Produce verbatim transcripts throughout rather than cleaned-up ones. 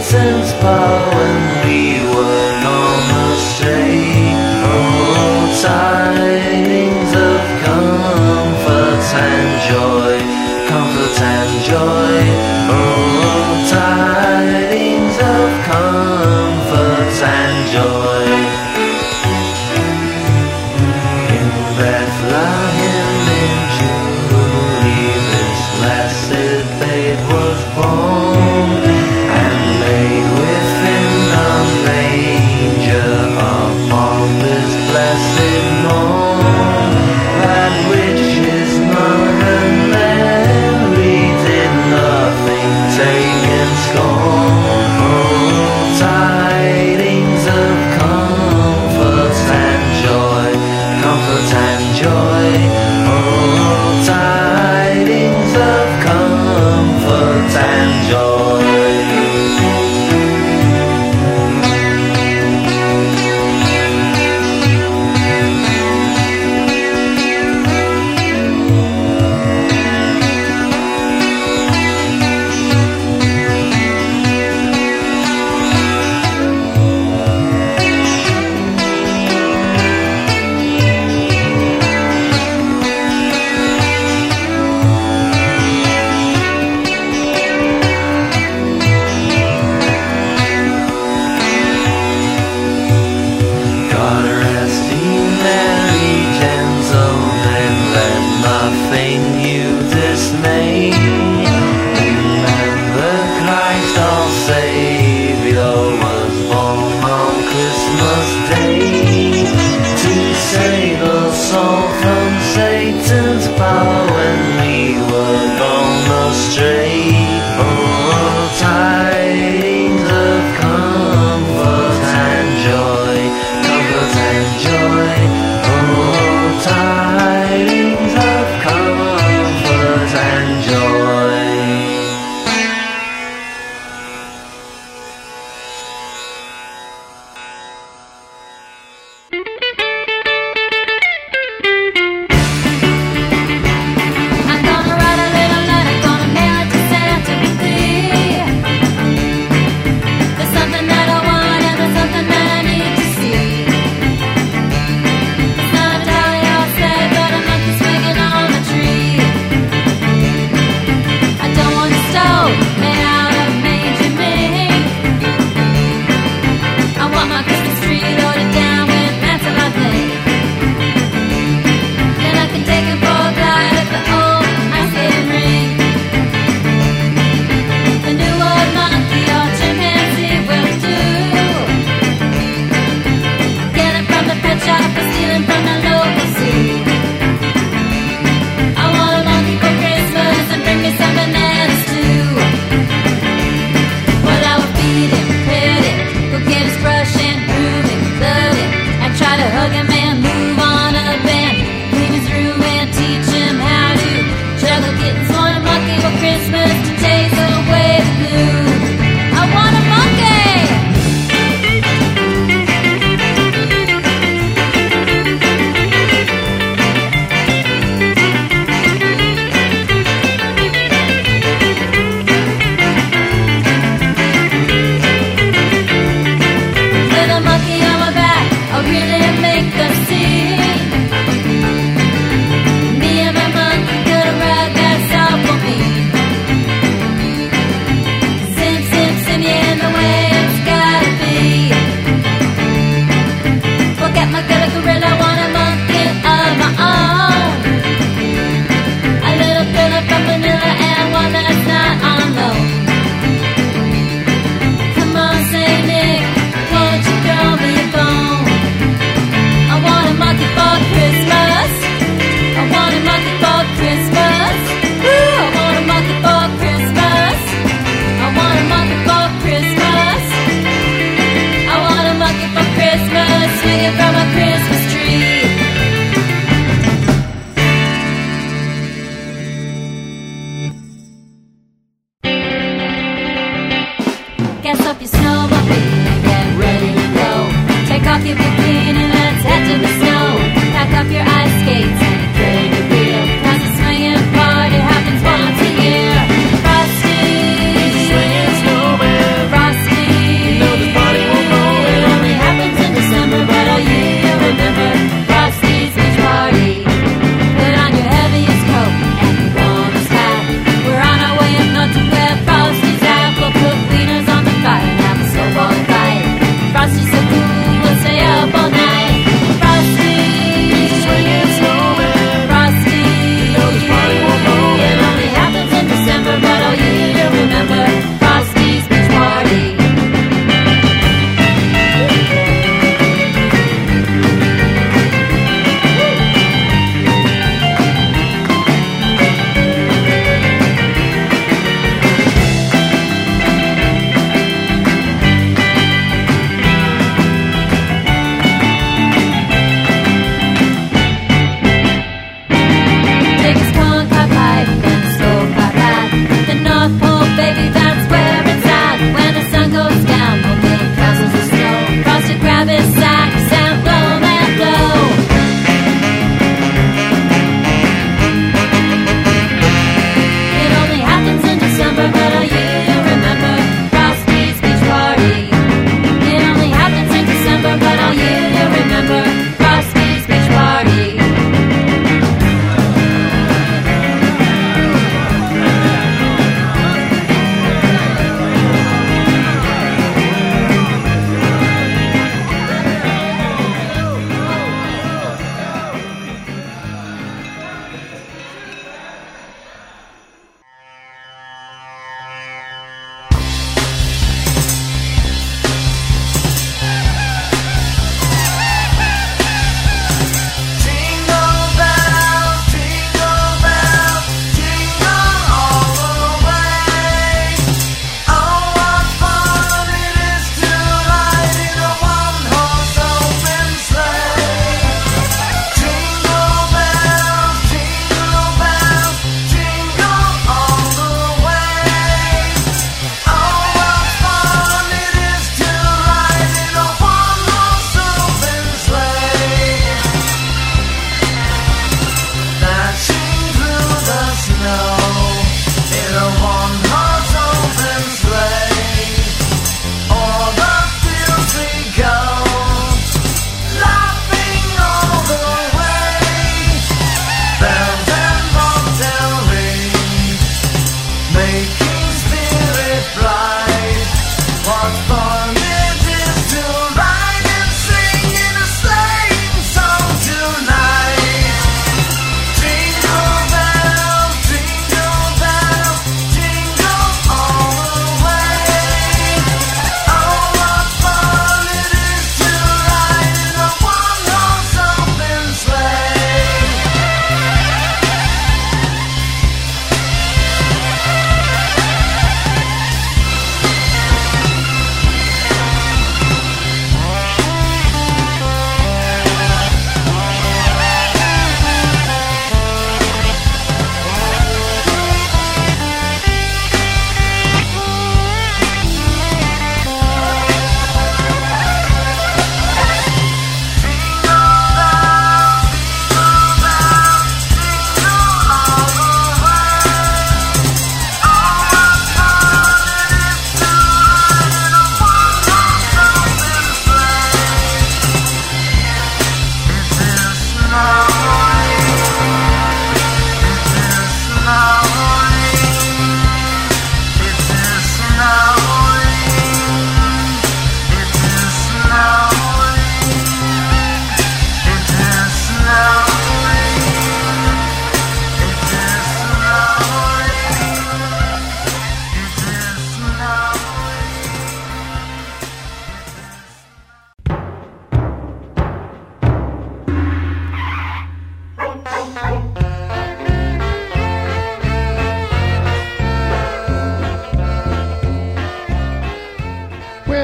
Satan's power when we were gone astray. Oh, tidings of comfort and joy, comfort and joy. Oh, tidings of comfort and joy. In Bethlehem in Jubilee, this blessed babe was born, and laid within the manger upon this blessed morn. That which is none and Mary did nothing take in scorn. Oh, tidings of comfort and joy, comfort and joy. Oh, tidings of comfort and joy. God rest ye merry gentlemen, let nothing you dismay. Remember Christ our Savior was born on Christmas Day, to save us all from Satan's power when we were gone astray. Oh, tidings of comfort and joy, comfort and joy. Oh, tidings of comfort and joy. I'm gonna write a little letter, gonna mail it to Santa to be clear. There's something that I want and there's something that I need to see. It's not a dolly or sleigh, but a monkey swinging on a tree. I don't want a stove made out of manger mink. I want my Christmas tree loaded down with mats of my plate. Then I can take it for a glide at the old ice skating rink. The new old monkey or chimpanzee will do. Get it from the pet shop or stealing from the local zoo. I want a monkey for Christmas and bring me some bananas too. Well, I will feed him, pet him, go get his brush and groom him, love him, and try to hug him and move on up and clean his room and teach him how to juggle kittens. Want a monkey for Christmas to chase away the blues. I want a monkey! Little monkey on my back, I'll really make the scene. Me and my monkey got a ride that's all for me. Sim, sim, sim, yeah, in the way it's gotta be. Forget my killer gorilla, want a monkey of my own. A little gorilla from Manila and one that's not on loan. Come on, Saint Nick, can't you throw me a bone? I want a monkey for Christmas. I want a monkey for Christmas. Woo, I want a monkey for Christmas. I want a monkey for Christmas. I want a monkey for Christmas, swinging from a Christmas tree. Gas up your snowmobile and get ready to go. Take off your bikini, let's head to the snow. Pack up your ice skates and trade your beer. 'Cause the swinging party happens once a year. Frosty, swinging snowman. Frosty,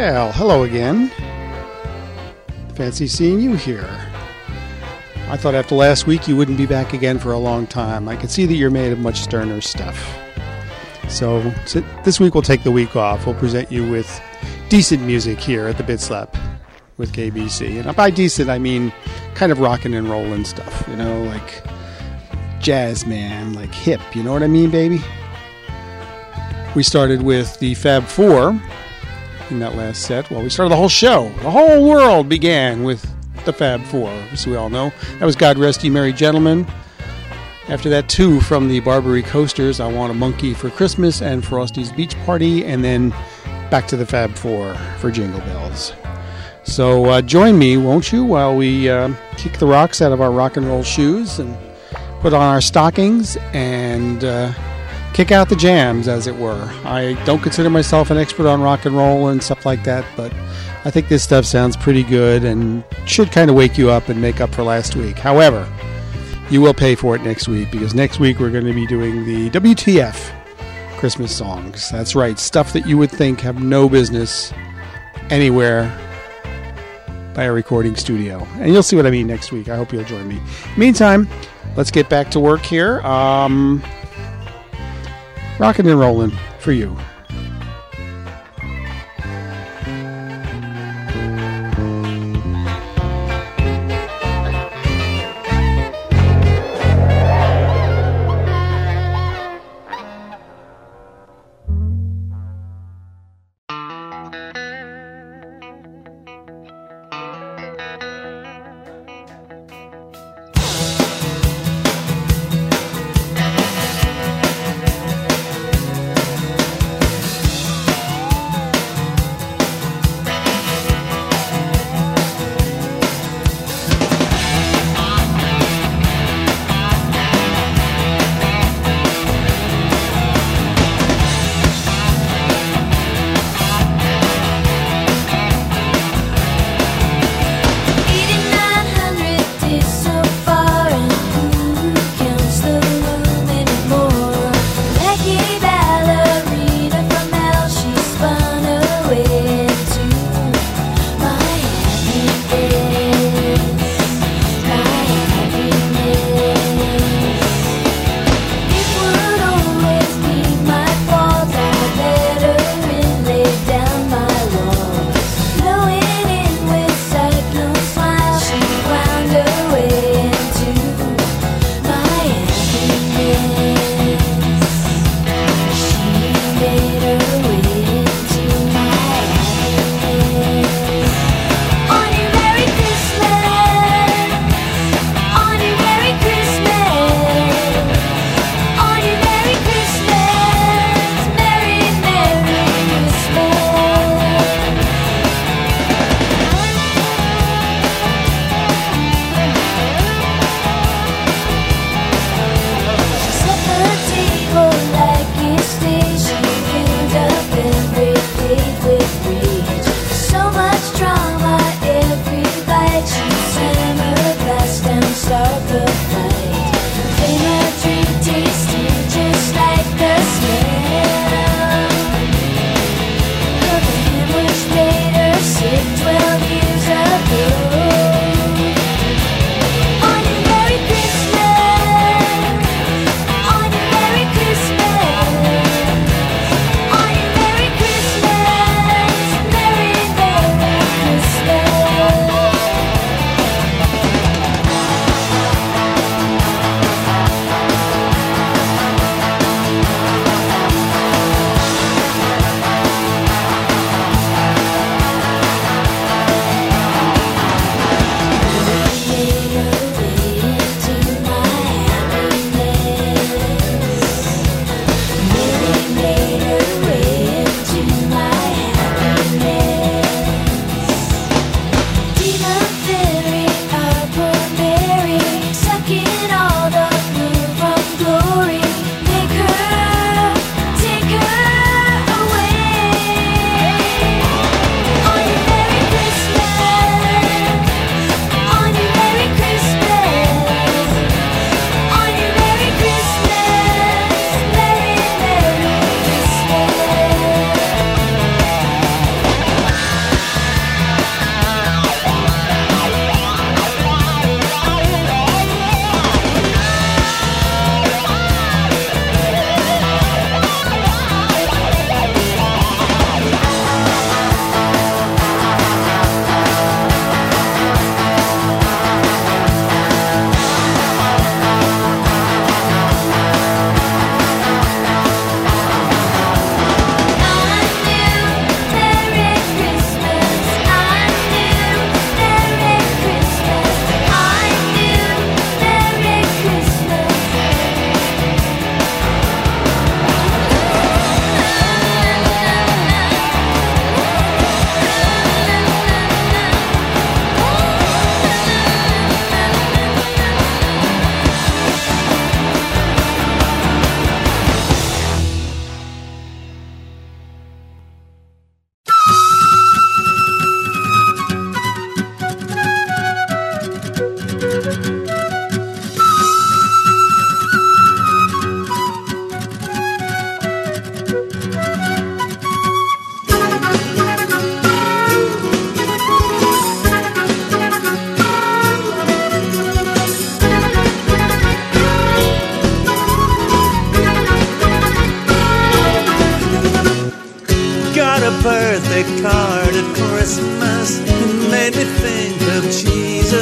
Well, hello again. Fancy seeing you here. I thought after last week you wouldn't be back again for a long time. I can see that you're made of much sterner stuff. So this week we'll take the week off. We'll present you with decent music here at the Bitslap with K B C. And by decent, I mean kind of rockin' and rollin' stuff, you know, like jazz, man, like hip, you know what I mean, baby? We started with the Fab Four in that last set. Well, we started the whole show. The whole world began with the Fab Four, as we all know. That was God Rest Ye Merry Gentlemen. After that, two from the Barbary Coasters, I Want a Monkey for Christmas and Frosty's Beach Party, and then back to the Fab Four for Jingle Bells. So uh, join me, won't you, while we uh, kick the rocks out of our rock and roll shoes and put on our stockings and uh, kick out the jams, as it were. I don't consider myself an expert on rock and roll and stuff like that, but I think this stuff sounds pretty good and should kind of wake you up and make up for last week. However, you will pay for it next week, because next week we're going to be doing the W T F Christmas songs. That's right, stuff that you would think have no business anywhere by a recording studio. And you'll see what I mean next week. I hope you'll join me. Meantime, let's get back to work here. Um... Rockin' and rollin' for you.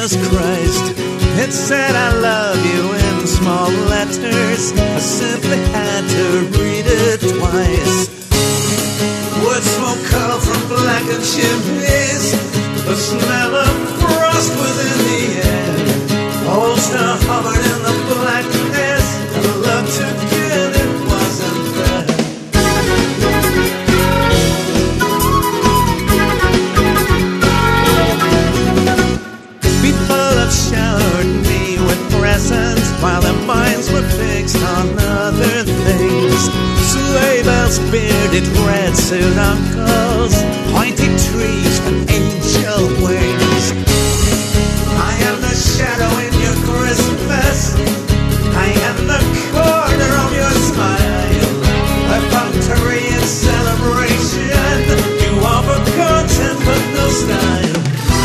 Jesus Christ. It said I love you in small letters. I simply had to read it twice. Wood smoke curled from blackened chimneys. The smell of frost was in the air. Old star hovered in the blackness. And love to give, it wasn't there. People have showered me with presents while their minds were fixed on other things. Sleigh bells, bearded red suit uncles, pointy trees and angel wings. I am the shadow in your Christmas. I am the corner of your smile. A factory in celebration. You offer content but no style.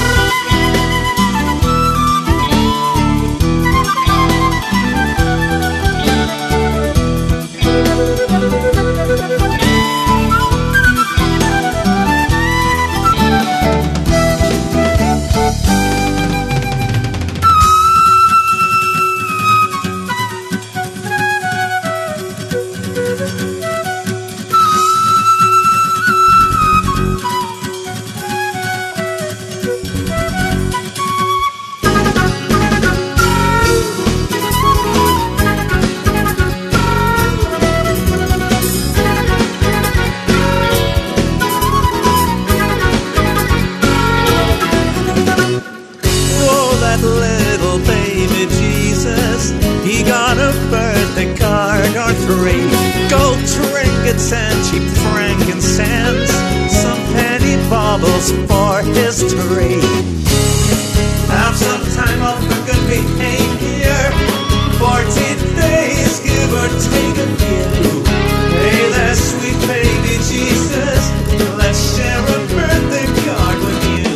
And cheap frankincense, some penny baubles for his tree. Have some time off for good behavior, fourteen days, give or take a few. Hey there, sweet baby Jesus, let's share a birthday card with you.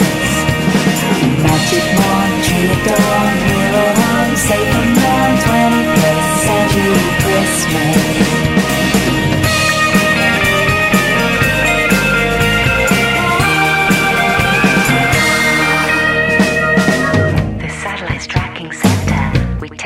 Magic wand, tree of dawn, hero home, safe and warm, twenty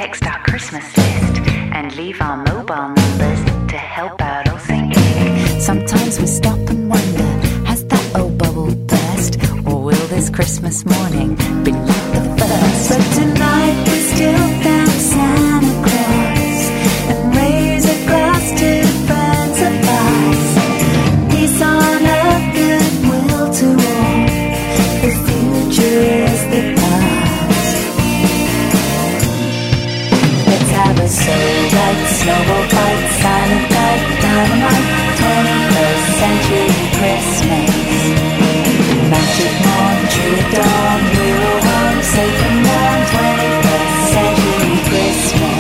text our Christmas list and leave our mobile numbers to help out or think. Sometimes we stop and wonder, has that old bubble burst? Or will this Christmas morning be like the first? But tonight we still thank Santa Claus and raise a glass to friends of ours. Peace on earth, goodwill to all. The future is the past. Let's have a soul light, snowball fight, silent night, dynamite, twenty-first century Christmas. Magic morn, true dawn, hero home, safe and warm, twenty-first century Christmas.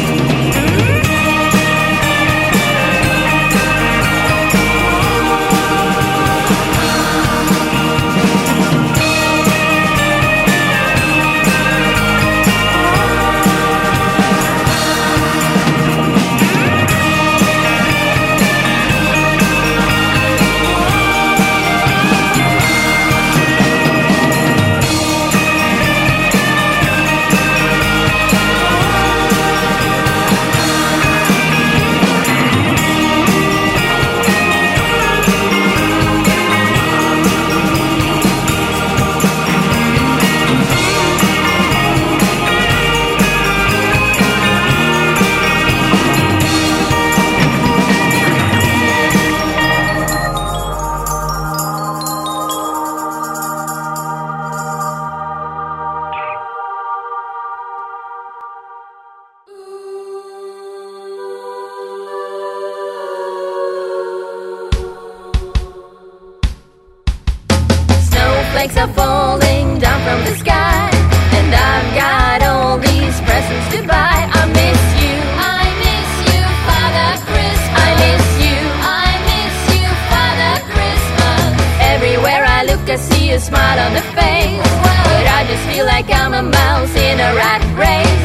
Snowflakes are falling down from the sky, and I've got all these presents to buy. I miss you, I miss you, Father Christmas. I miss you, I miss you, Father Christmas. Everywhere I look I see a smile on the face, but I just feel like I'm a mouse in a rat race.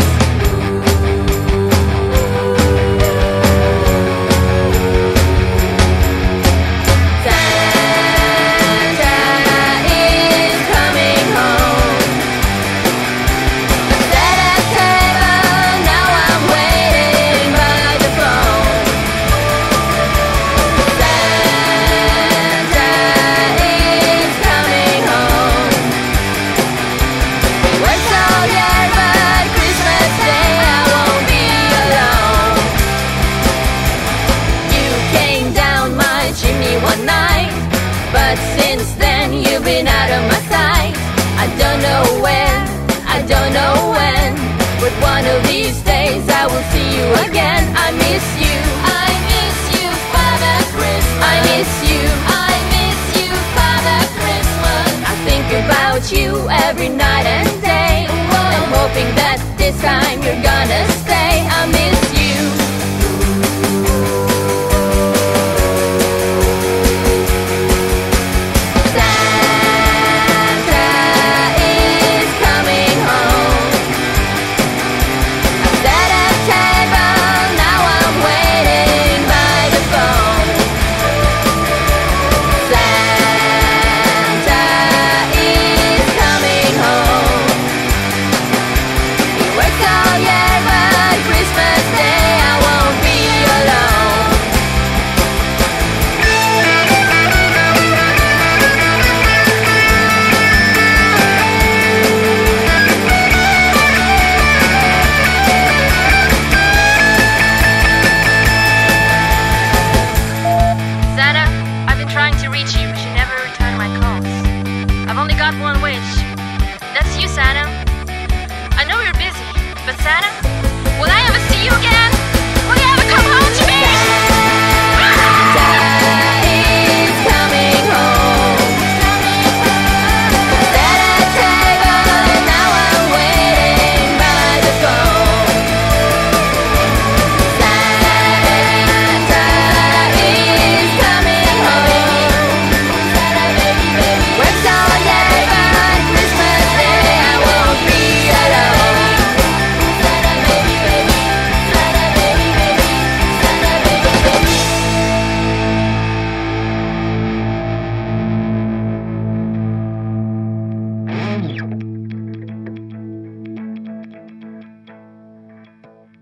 But since then you've been out of my sight. I don't know where, I don't know when, but one of these days I will see you again. I miss you, I miss you, Father Christmas. I miss you, I miss you, Father Christmas. I think about you every night and day, and hoping that this time you're gonna stay. I miss you.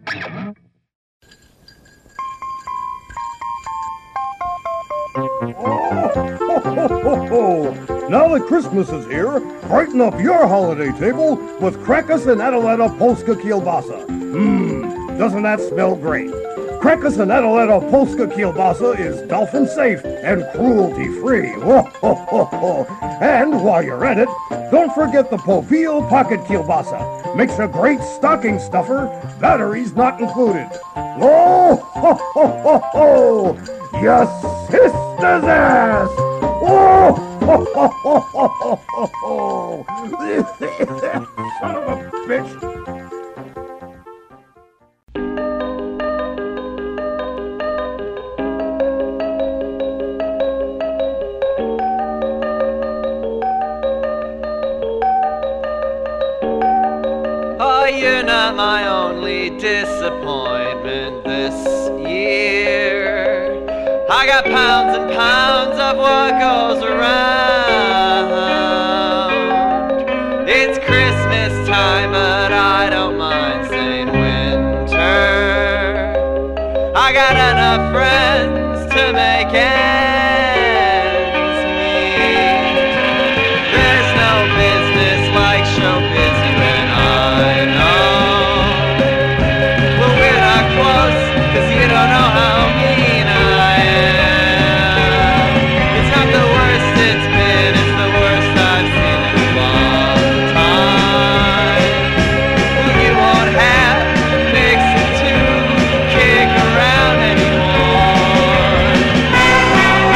Now that Christmas is here, brighten up your holiday table with Krakus and Adaleta Polska Kielbasa. Mmm, doesn't that smell great? Krakus and Adaleta Polska Kielbasa is dolphin safe and cruelty free. And while you're at it, don't forget the Popil Pocket Kielbasa. Makes a great stocking stuffer, batteries not included. Oh, ho, ho, ho, ho! Your sister's ass! Oh, ho, ho, ho, ho, ho, ho! Son of a bitch! Oh, you're not my only disappointment this year. I got pounds and pounds of what goes around. It's Christmas time, but I don't mind saying winter. I got enough friends to make ends meet. There's no business like show busy when I know. Well, we're not close, cause you don't know how mean I am. It's not the worst it's been, it's the worst I've seen in a long time. Well, you won't have Nixon to kick around anymore.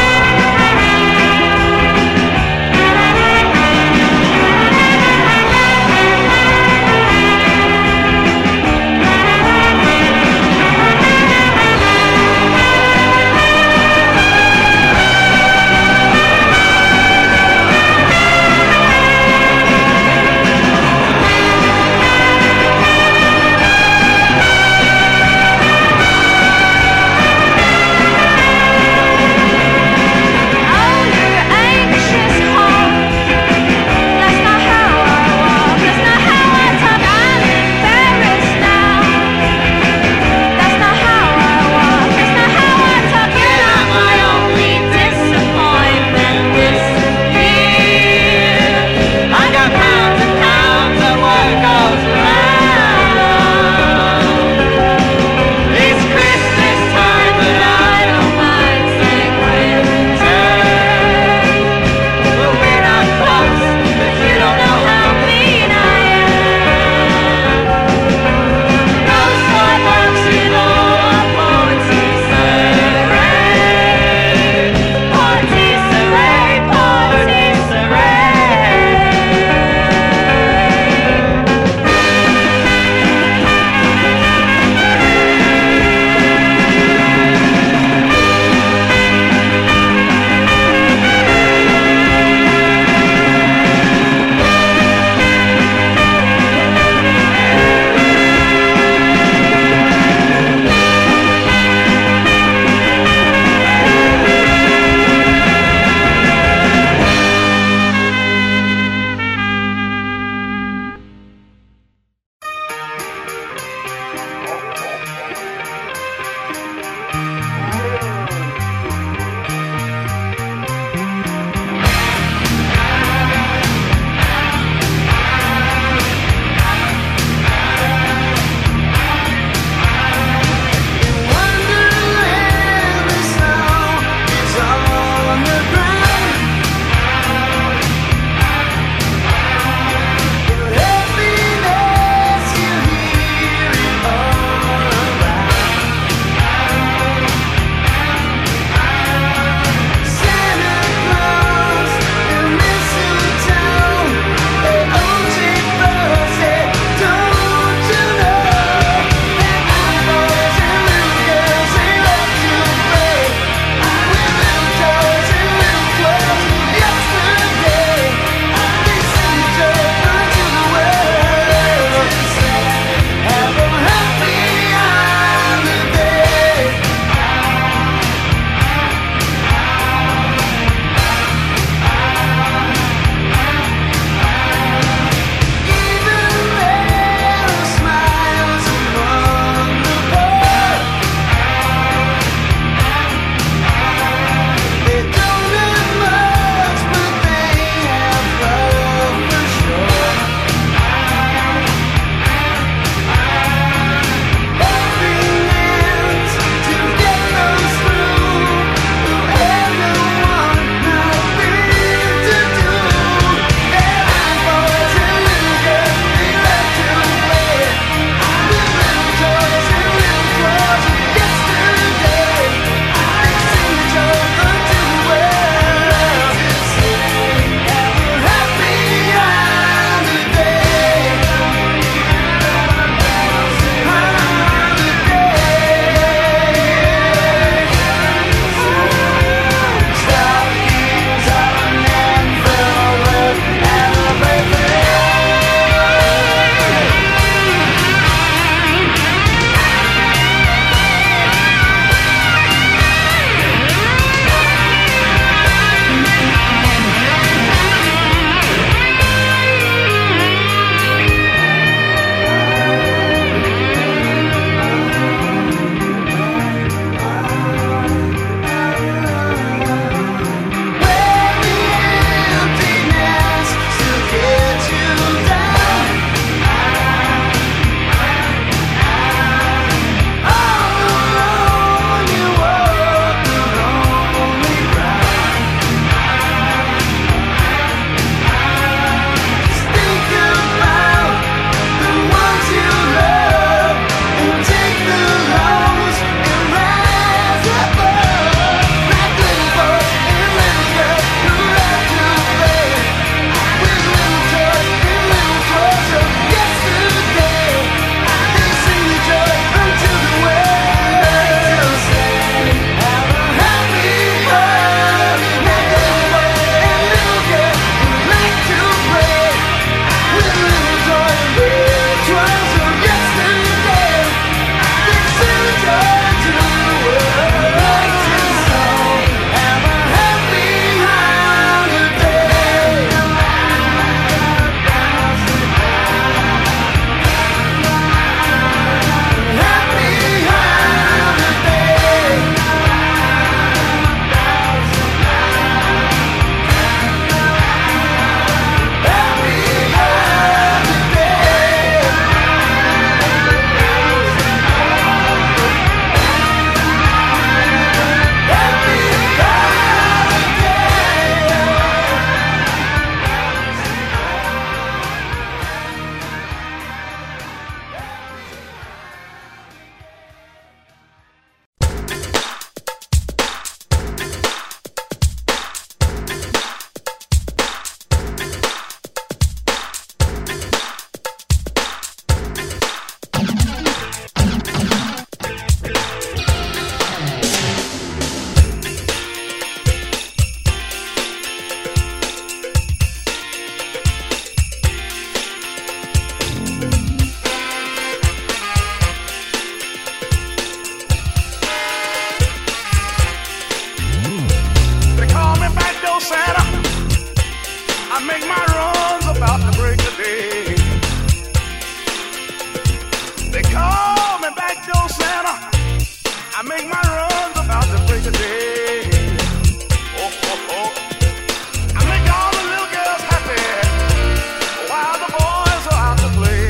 make my runs about the break of day. Oh, oh, oh. I make all the little girls happy while the boys are out to play.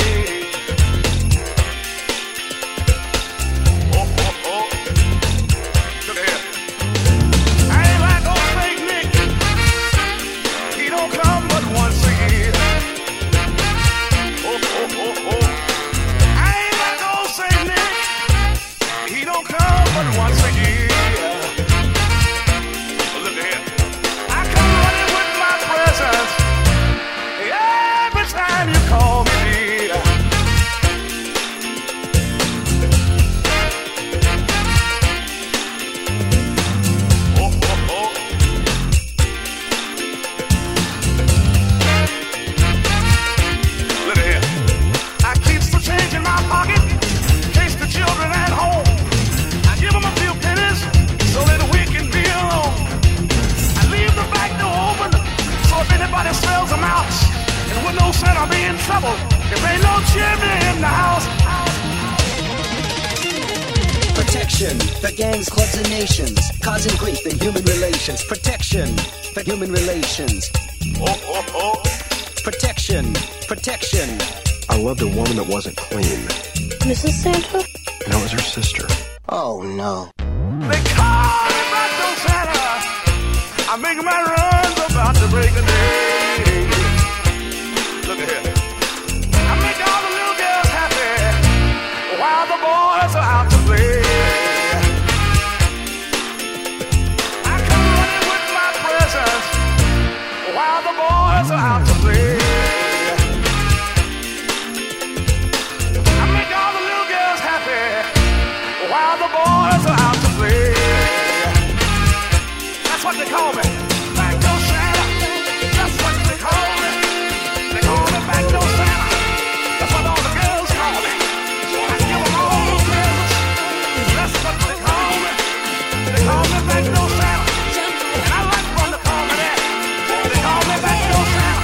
Oh, oh, oh. Look here. I ain't like old fake Nick. He don't come but once a year. Oh, oh, oh, oh. I ain't like old Saint Nick. He don't come but once a year. Look here. I come running with my presents every time you call me dear. Oh, oh, oh. Look here. I keep the change in my pocket in case the children at home. I give them a few pennies so that we can be alone. I leave the back door open so if anybody smells a mouse, and with no scent I'll be in trouble if ain't no chimney in the house. Protection for gangs, clubs, and nations, causing grief in human relations. Protection for human relations. Oh, oh, oh. Protection, protection. I loved a woman that wasn't clean. Missus Santa? And it was her sister. Oh no. They call me back to Santa. I make my runs about the break of day. Look at here. I make all the little girls happy while the boys are out to play. I come running with my presents while the boys are out to play. I make all the little girls happy while the boys are out to play. That's what they call me. Back door Santa. That's what they call me. They call me back door Santa. That's what all the girls call me. I give them all the presents. That's what they call me. They call me back door Santa. And I like when they call me that. They call me back door Santa.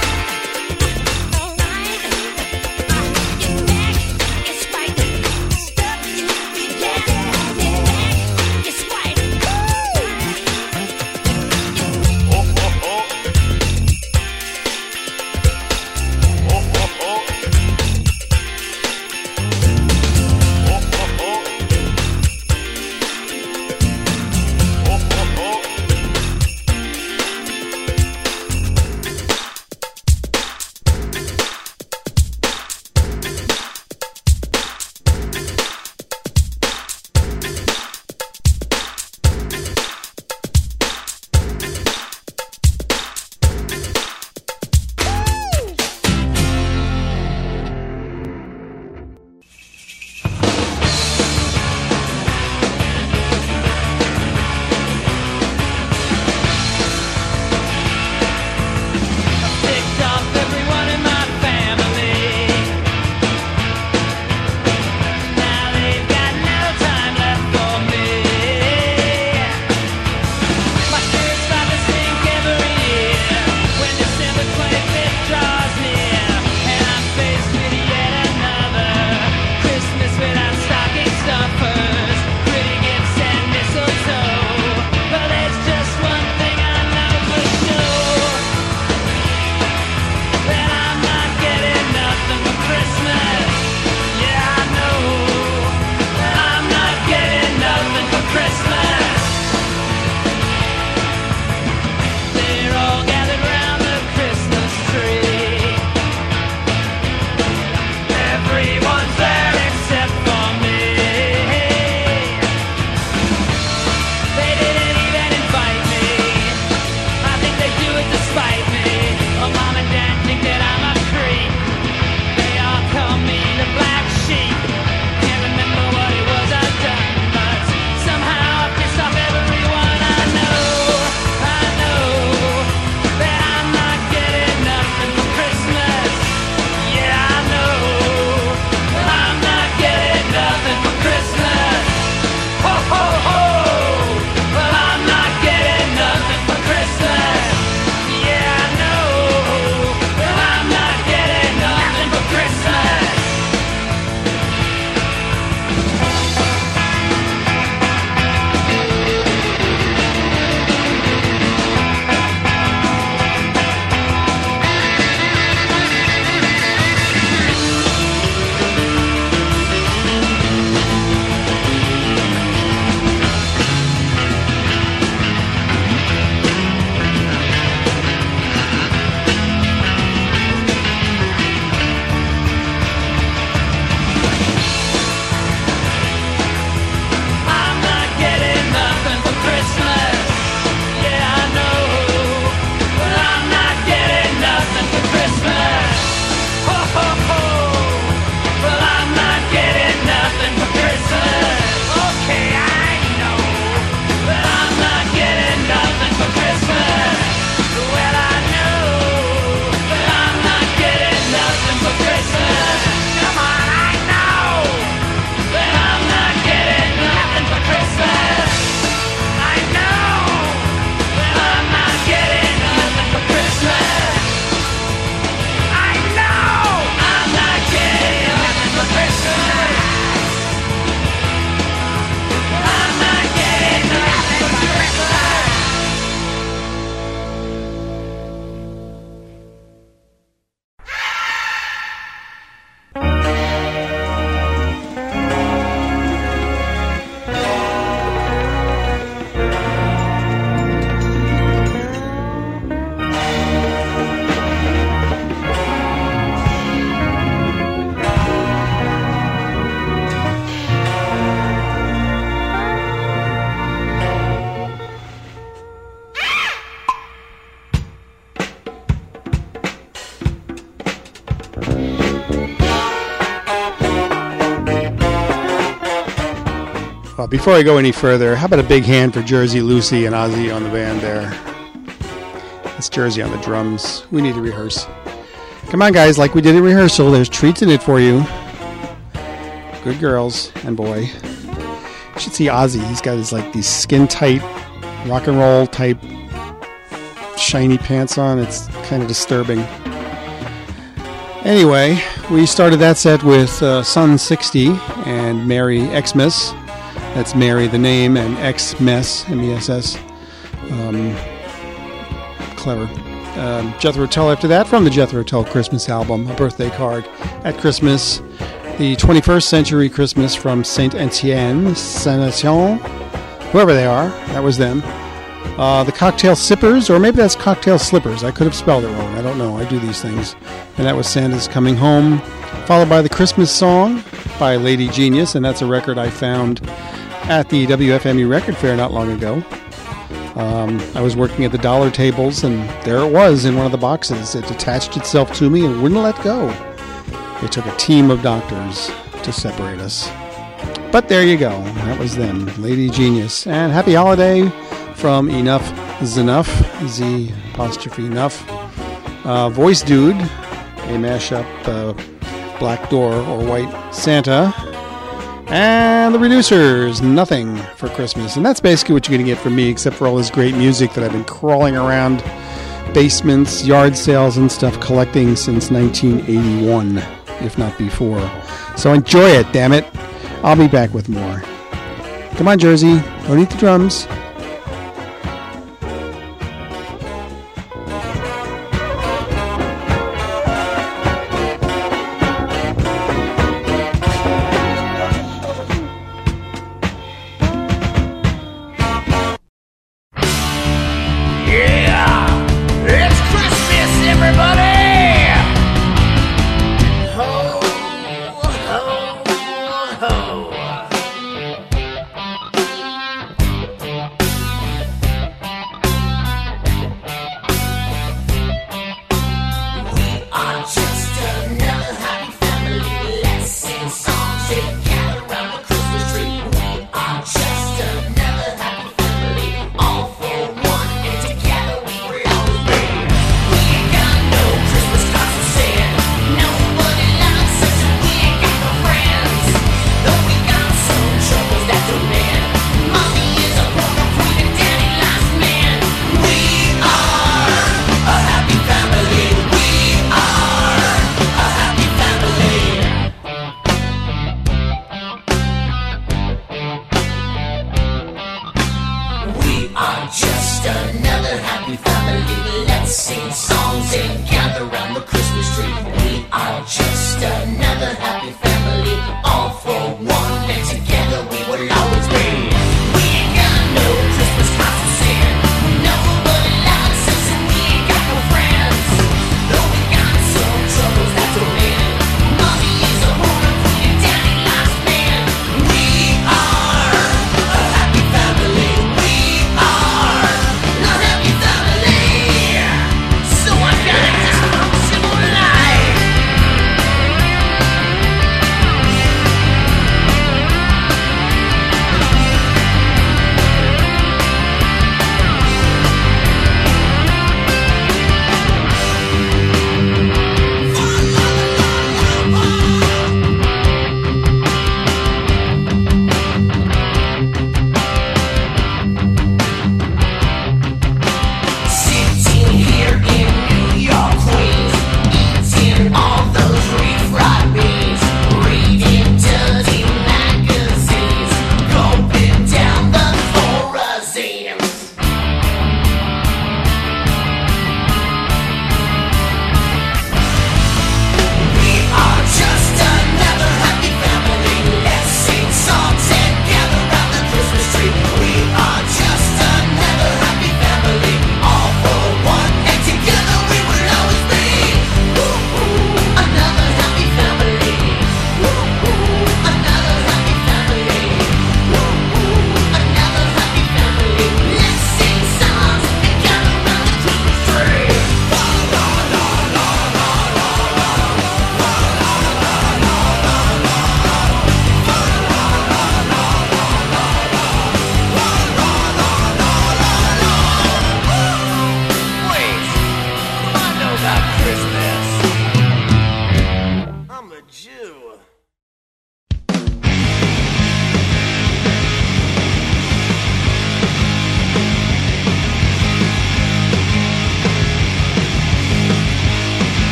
Well, before I go any further, how about a big hand for Jersey Lucy and Ozzy on the band there? That's Jersey on the drums. We need to rehearse. Come on, guys, like we did in rehearsal, there's treats in it for you. Good girls and boy. You should see Ozzy. He's got his, like, these skin-tight, rock and roll type shiny pants on. It's kind of disturbing. Anyway, we started that set with uh, Sun sixty and Mary Xmas. That's Mary the name and Xmas, M E S S. Um, clever. Um, Jethro Tull after that from the Jethro Tull Christmas album, A Birthday Card at Christmas. The twenty-first Century Christmas from Saint Etienne, Saint-Etienne, whoever they are, that was them. Uh, the Cocktail Sippers, or maybe that's Cocktail Slippers. I could have spelled it wrong. I don't know. I do these things. And that was Santa's Coming Home, followed by the Christmas Song by Lady Genius, and that's a record I found at the W F M U Record Fair not long ago. Um, I was working at the dollar tables, and there it was in one of the boxes. It attached itself to me and wouldn't let go. It took a team of doctors to separate us. But there you go. That was them, Lady Genius. And Happy Holiday from Enough is Enough, Z apostrophe enough. Uh, Voice Dude, a mashup, uh, Black Door or White Santa. And the Reducers, Nothing for Christmas. And that's basically what you're going to get from me, except for all this great music that I've been crawling around basements, yard sales, and stuff collecting since nineteen eighty-one, if not before. So enjoy it, damn it. I'll be back with more. Come on, Jersey. Don't eat the drums.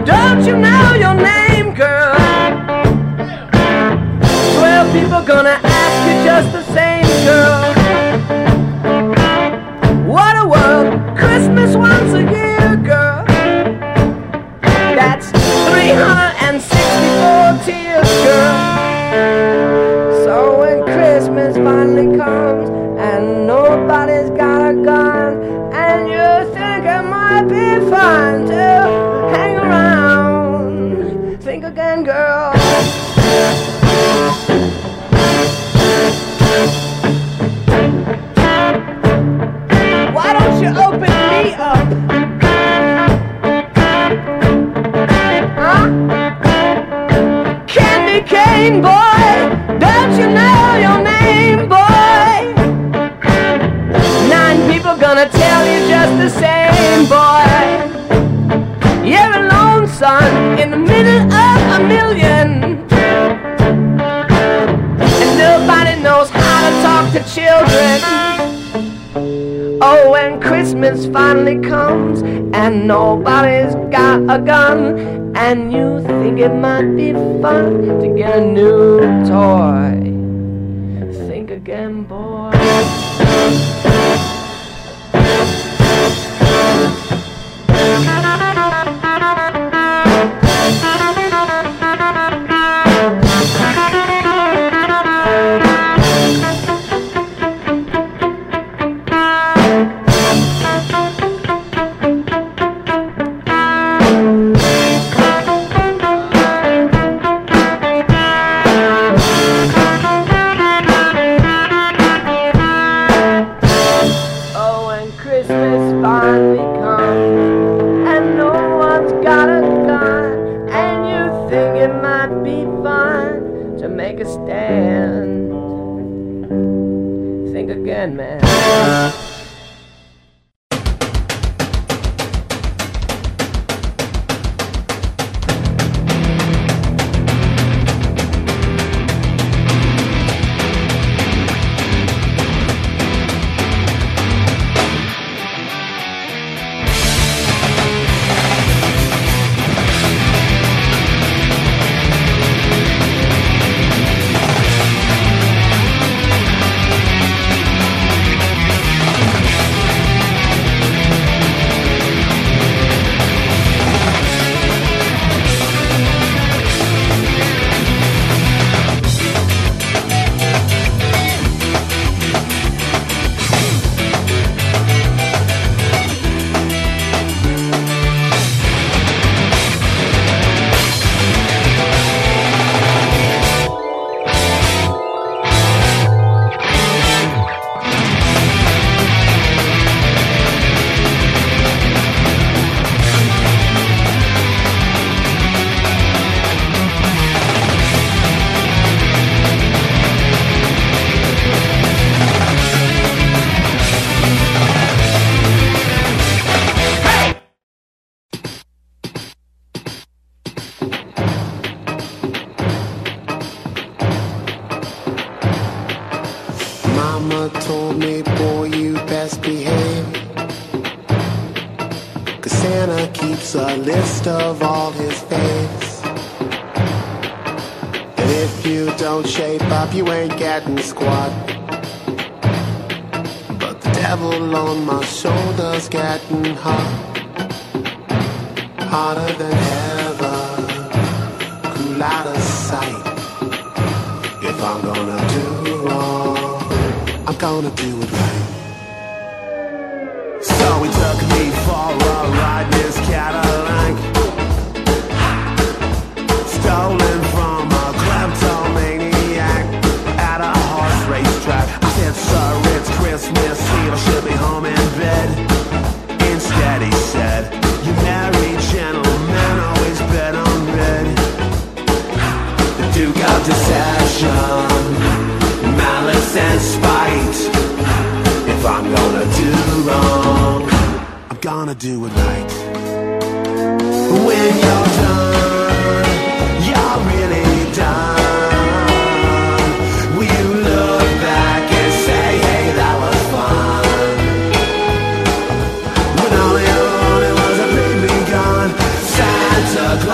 Don't you know your name, girl? Twelve people gonna ask you just the same, girl. What a world, Christmas once a year, girl. That's three hundred sixty-four tears, girl. So when Christmas finally comes and nobody's got a gun, and you think it might be fun to hang around, think again, girl. Why don't you open me up? Huh? Candy cane boy, don't you know your name, boy? Nine people gonna tell you just the same, boy. You're alone, son, in the middle of a million, and nobody knows how to talk to children. Oh, when Christmas finally comes and nobody's got a gun, and you think it might be fun to get a new toy, think again, boy. Of all his faves, and if you don't shape up, you ain't getting squat. But the devil on my shoulder's getting hot, hotter than ever, cool out of sight. If I'm gonna do wrong, I'm gonna do it right. So he took me for a ride in his Cadillac, stolen from a kleptomaniac at a horse racetrack. I said, sir, it's Christmas Eve, I should be home in bed. Instead he said, you married gentlemen always bet on red. The Duke of Deception, malice and spite. If I'm gonna do wrong, I'm gonna do it right. When you're done, you're really done. Will you look back and say, hey, that was fun? When all you wanted was a baby gone, Santa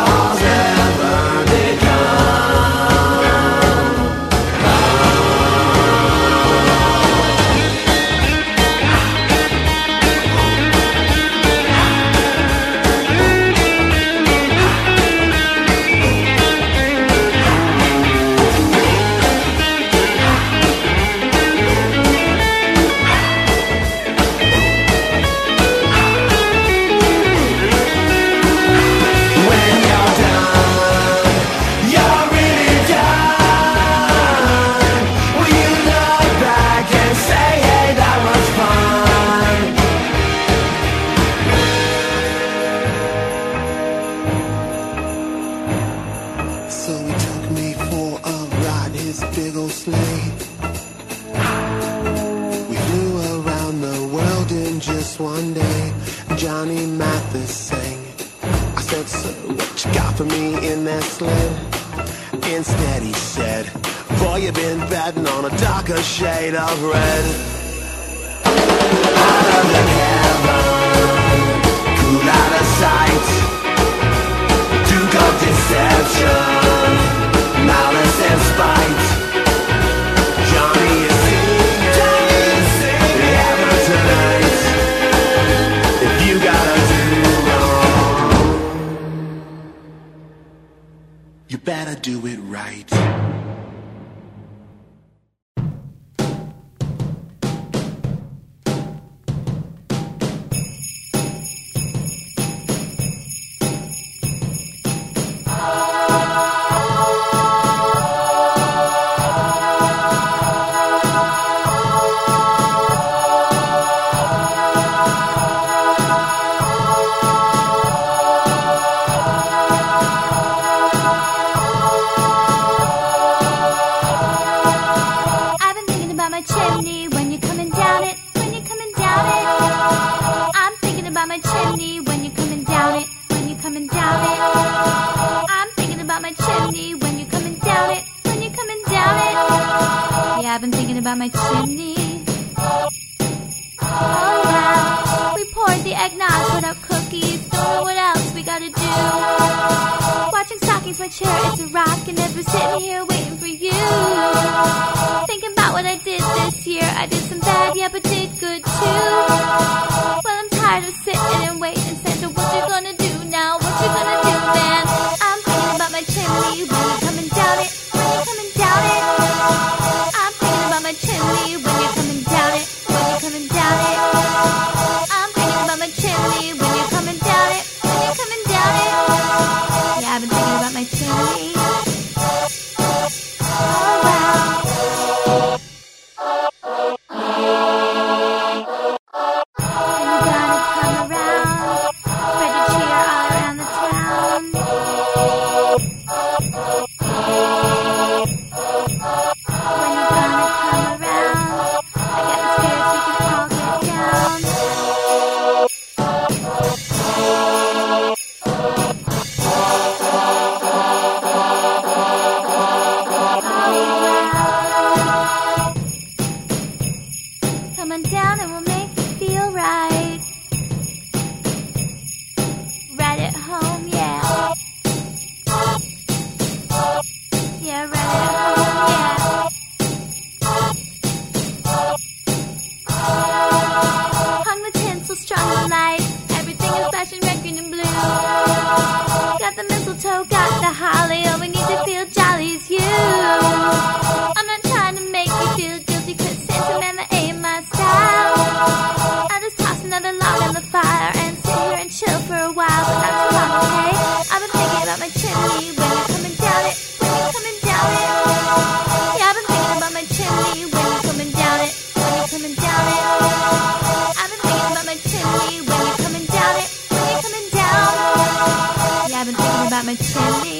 at this thing. I said, so what you got for me in that sled? Instead he said, boy, you've been betting on a darker shade of red. Out of the cavern, cool out of sight, Duke of deception, malice and spite. Johnny is singing, Johnny is singing, ever tonight. If you gotta do wrong, you better do it right. My chimney. Oh wow, we poured the eggnog without cookies. Don't know what else we gotta do. Watching stockings, my chair is a rock, and never sitting here waiting for you. Thinking about what I did this year. I did some bad, yeah, but did good too. Well, I'm tired of sitting and waiting. Santa, what you gonna do now? What you gonna do, man? I'm thinking about my chimney when you're coming down it. When you're coming down it. My chimney when you're coming down it, when you're coming down it. I'm thinking about my chimney when you're coming down it, when you're coming down it. Yeah, I've been thinking about my chimney. Oh wow. And you gotta come around, spread your cheer all around the town. When you gonna come around? I got the spirits, we can all get down. Oh, come on down and we'll make you feel right. Right at home, yeah. Yeah, right at home, yeah. Hung the tinsel, strung the lights. Everything is flashing red, green, and blue. Got the mistletoe, got the holly. All we need to feel jolly is you. I'm not trying to make you feel guilty, cause Santa man, that ain't my style. I'll just toss another log on the fire and sit here and chill for a while, but not too long, okay? I've been thinking about my chimney when you're coming down it, when you're coming down it. Yeah, I've been thinking about my chimney when you're coming down it, when you're coming down it. I've been thinking about my chimney when you're coming down it, when you're coming down. Yeah, I've been thinking about my chimney.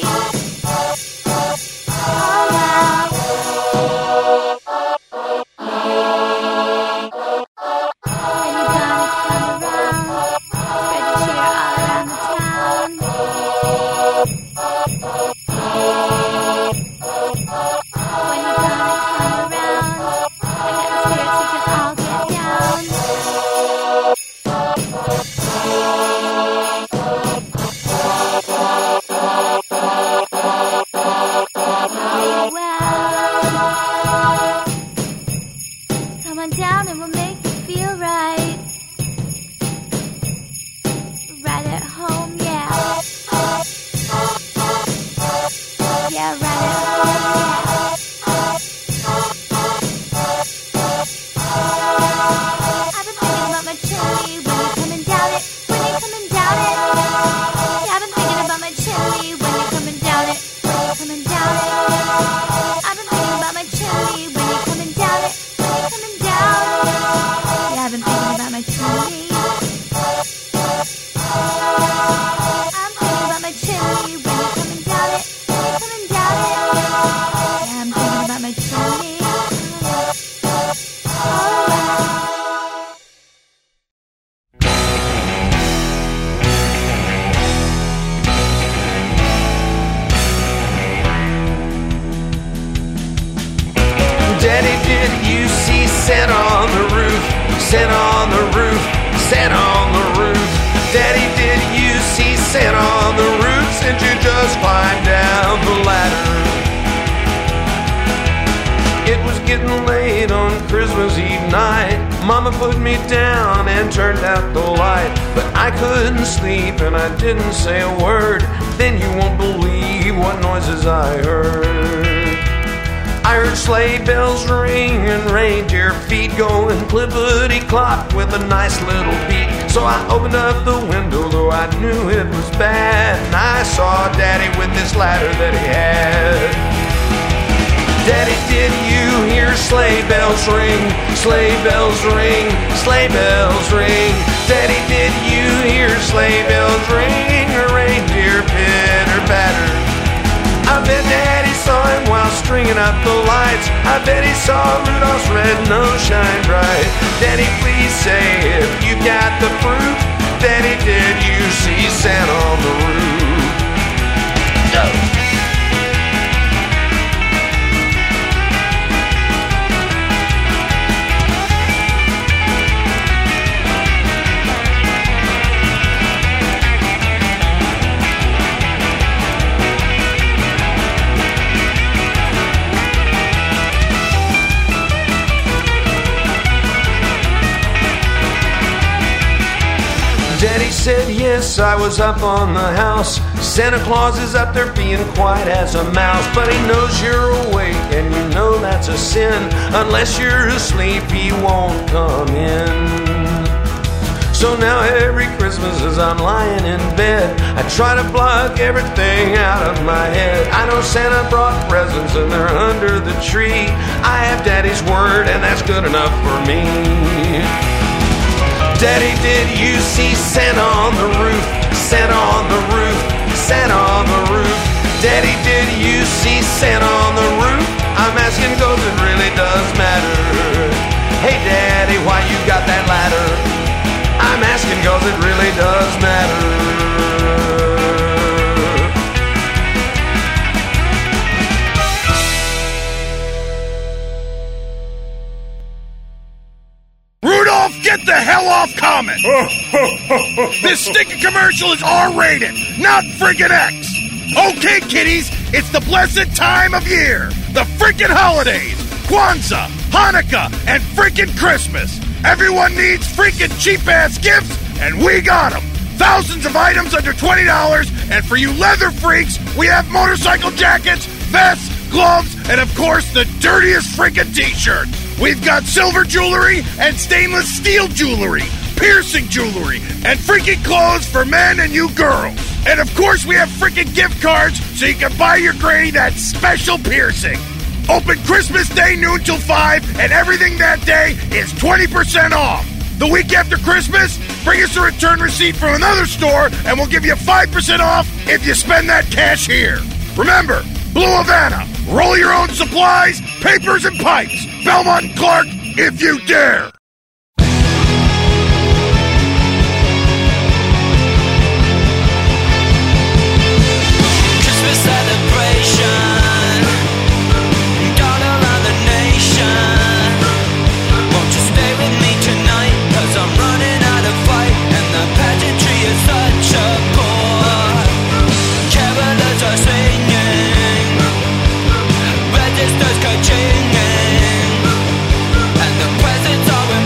Oh wow. When you gonna come around, spread your cheer all around the town. When you gonna come around? I got the spirits, we can all get down. see Santa on the roof? Santa on the roof, Santa on the roof. Daddy, did you see Santa on the roof since you just climbed down the ladder? It was getting late on Christmas Eve night. Mama put me down and turned out the light, but I couldn't sleep and I didn't say a word. Then you won't believe what noises I heard. I heard sleigh bells ring and reindeer feet going clippity-clop with a nice little beat. So I opened up the window, though I knew it was bad, and I saw Daddy with this ladder that he had. Daddy, did you hear sleigh bells ring? Sleigh bells ring, sleigh bells ring. Daddy, did you hear sleigh bells ring? A reindeer pitter-patter. I bet Daddy saw him while stringing up the lights. I bet he saw Rudolph's red nose shine bright. Daddy, please say if you got the proof. Daddy, did you see Santa on the roof? Go! Daddy said yes, I was up on the house. Santa Claus is up there being quiet as a mouse, but he knows you're awake and you know that's a sin. Unless you're asleep, he won't come in. So now every Christmas as I'm lying in bed, I try to block everything out of my head. I know Santa brought presents and they're under the tree. I have Daddy's word and that's good enough for me. Daddy, did you see Santa on the roof? Santa on the roof, Santa on the roof. Daddy, did you see Santa on the roof? I'm asking cause it really does matter. Hey Daddy, why you got that ladder? I'm asking cause it really does matter. Get the hell off Comet! This stinking commercial is R rated, not friggin' X! Okay, kiddies, it's the blessed time of year! The frickin' holidays! Kwanzaa, Hanukkah, and frickin' Christmas! Everyone needs freaking cheap-ass gifts, and we got them! Thousands of items under twenty dollars, and for you leather freaks, we have motorcycle jackets, vests, gloves, and of course the dirtiest freaking t-shirts! We've got silver jewelry and stainless steel jewelry, piercing jewelry, and freaking clothes for men and you girls. And of course we have freaking gift cards so you can buy your granny that special piercing. Open Christmas Day noon till five, and everything that day is twenty percent off. The week after Christmas, bring us a return receipt from another store and we'll give you five percent off if you spend that cash here. Remember, Blue Havana, roll your own supplies, papers, and pipes. Belmont and Clark, if you dare. Christmas celebration, all around the nation. Won't you stay with me tonight? Cause I'm running out of fight, and the pageantry is such a bore. Carolers are singing, registers ka-chinging, and the presents are in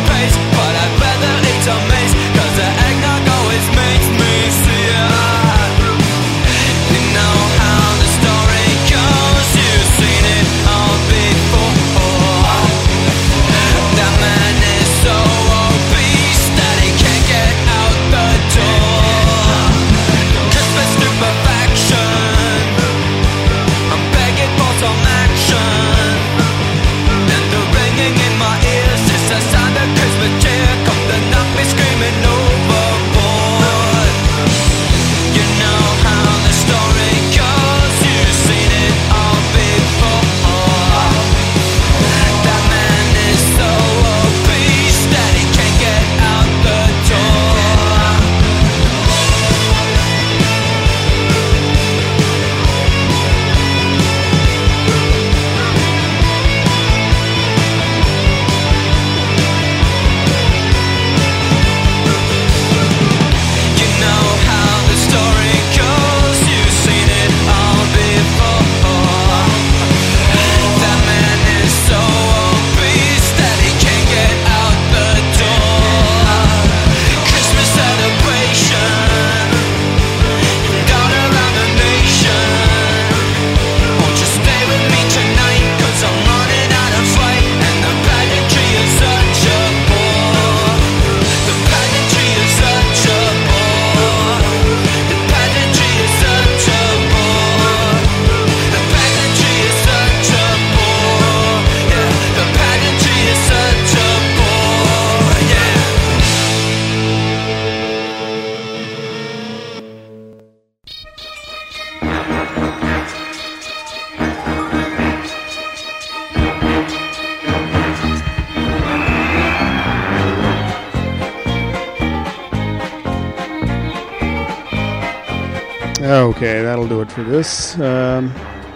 Okay, that'll do it for this. Um,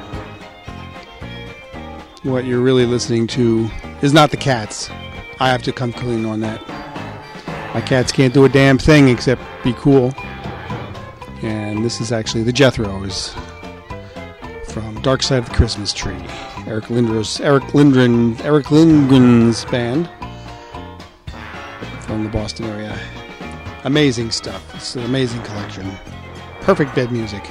what you're really listening to is not the cats. I have to come clean on that. My cats can't do a damn thing except be cool. And this is actually the Jethros from Dark Side of the Christmas Tree. Eric Lindros, Eric Lindgren, Eric Lindgren's band from the Boston area. Amazing stuff. It's an amazing collection. Perfect bed music.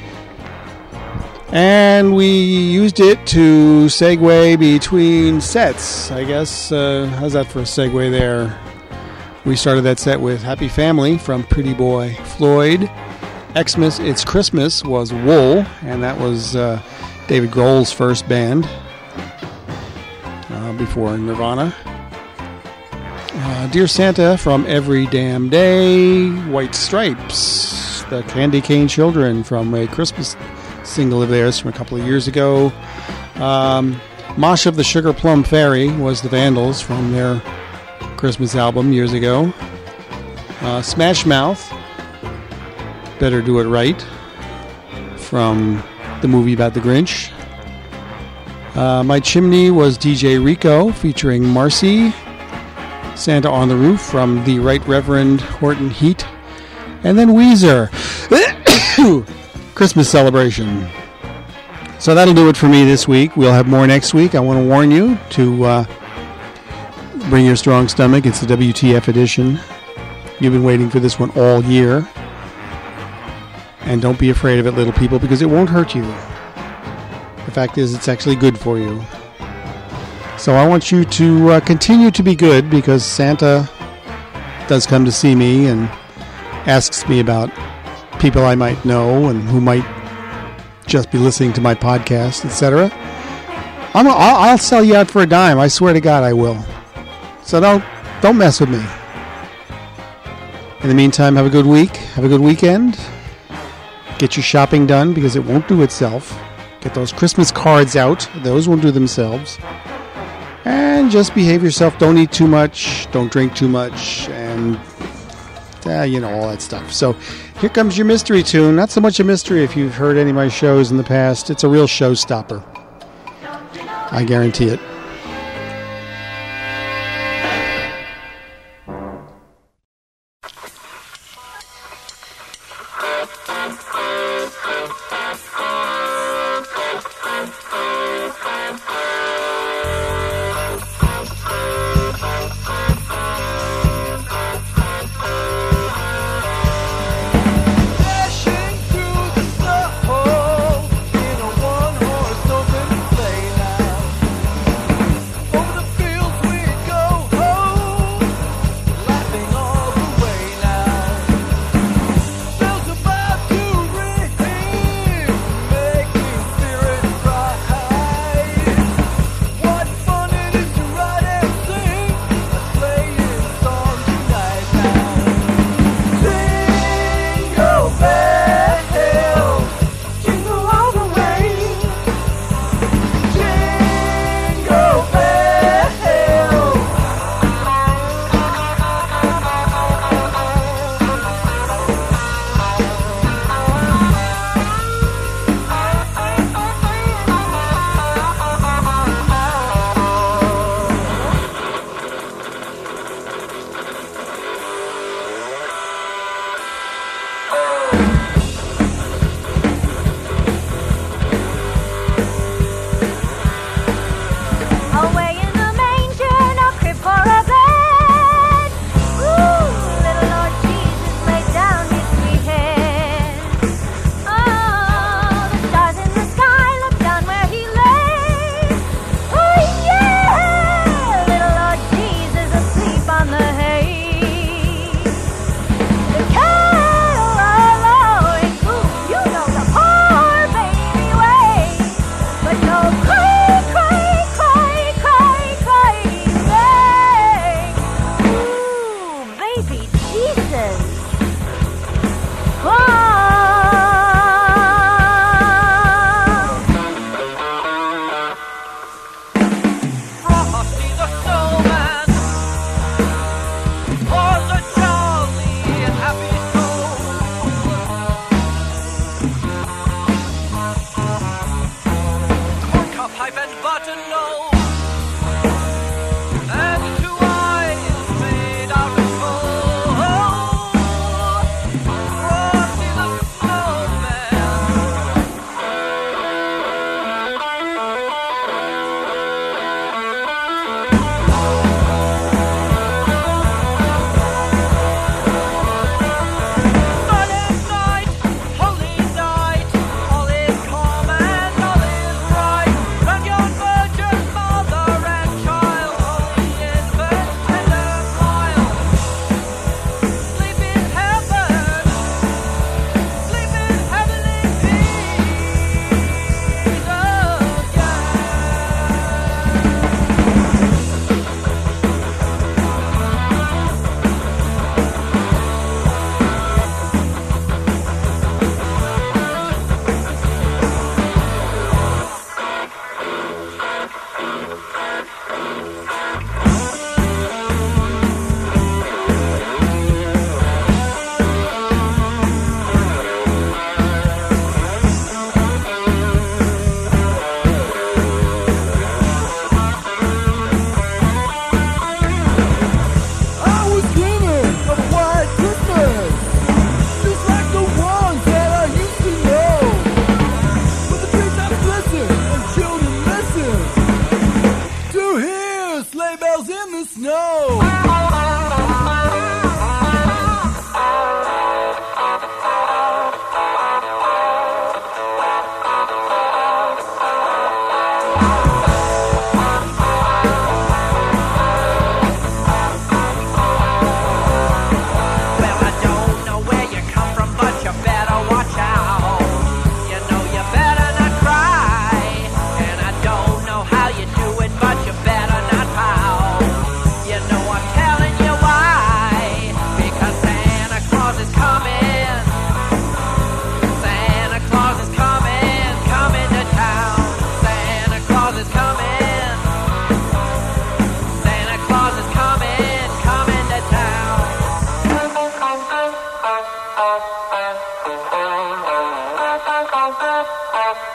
And we used it to segue between sets, I guess. Uh, how's that for a segue there? We started that set with Happy Family from Pretty Boy Floyd. Xmas It's Christmas was Wool, and that was uh, David Grohl's first band uh, before Nirvana. Uh, Dear Santa from Every Damn Day. White Stripes, the Candy Cane Children from a Christmas single of theirs from a couple of years ago. Um, Mosh of the Sugar Plum Fairy was the Vandals from their Christmas album years ago. Uh, Smash Mouth, Better Do It Right, from the movie about the Grinch. Uh, My Chimney was D J Rico featuring Marcy. Santa on the Roof from the Right Reverend Horton Heat. And then Weezer, Christmas Celebration. So that'll do it for me this week. We'll have more next week. I want to warn you to uh, bring your strong stomach. It's the W T F edition. You've been waiting for this one all year. And don't be afraid of it, little people, because it won't hurt you. The fact is, it's actually good for you. So I want you to uh, continue to be good, because Santa does come to see me and asks me about people I might know and who might just be listening to my podcast, et cetera. I'm, I'll, I'll sell you out for a dime. I swear to God I will. So don't don't mess with me. In the meantime, have a good week. Have a good weekend. Get your shopping done, because it won't do itself. Get those Christmas cards out. Those won't do themselves. And just behave yourself. Don't eat too much. Don't drink too much. And, uh, you know, all that stuff. So here comes your mystery tune. Not so much a mystery if you've heard any of my shows in the past. It's a real showstopper. I guarantee it.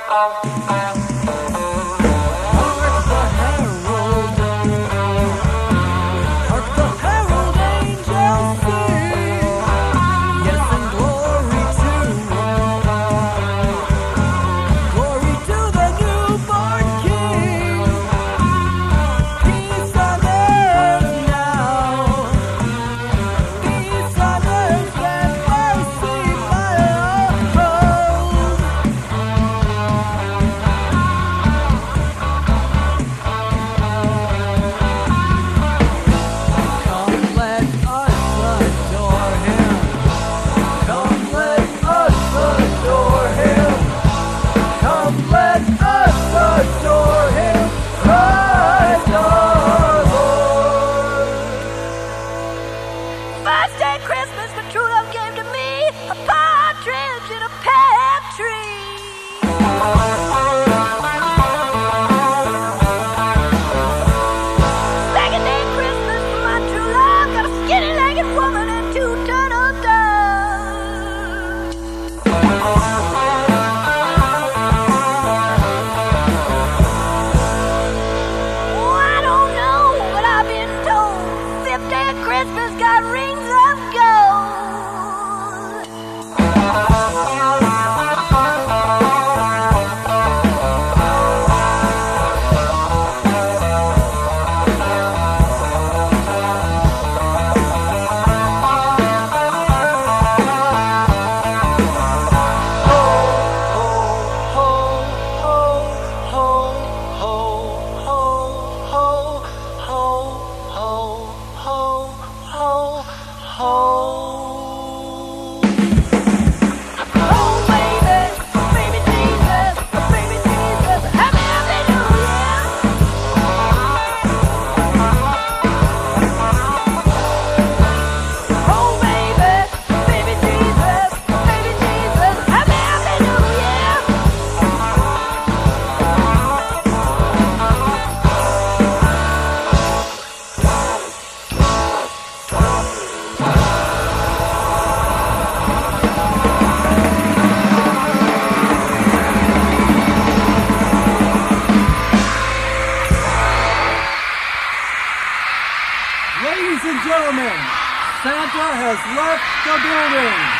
Ladies and gentlemen, Santa has left the building.